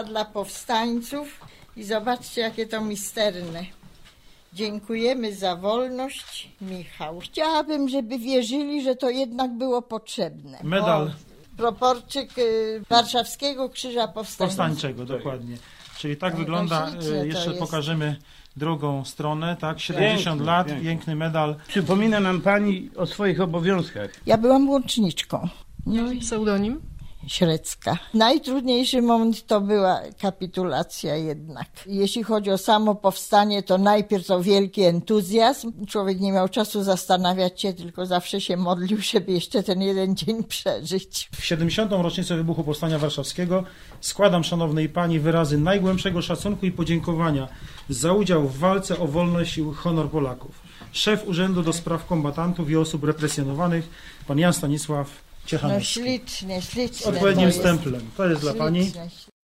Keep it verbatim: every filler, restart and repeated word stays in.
Medal dla powstańców i zobaczcie, jakie to misterne. Dziękujemy za wolność, Michał. Chciałabym, żeby wierzyli, że to jednak było potrzebne. Medal. O, proporczyk y, Warszawskiego Krzyża Powstańczego. Powstańczego, dokładnie. Czyli tak No, wygląda, ślicznie to jeszcze jest. pokażemy drugą stronę, tak, siedemdziesiąt Piękny, lat, piękny. piękny medal. Przypomina nam pani o swoich obowiązkach. Ja byłam łączniczką. No i pseudonim? Średzka. Najtrudniejszy moment to była kapitulacja jednak. Jeśli chodzi o samo powstanie, to najpierw to wielki entuzjazm. Człowiek nie miał czasu zastanawiać się, tylko zawsze się modlił, żeby jeszcze ten jeden dzień przeżyć. W siedemdziesiątą rocznicę wybuchu Powstania Warszawskiego składam, szanownej pani, wyrazy najgłębszego szacunku i podziękowania za udział w walce o wolność i honor Polaków. Szef Urzędu do Spraw Kombatantów i Osób Represjonowanych, pan Jan Stanisław No Ciechanowski. ślicznie, ślicznie. Z odpowiednim to jest. stemplem. To jest dla pani. Ślicznie.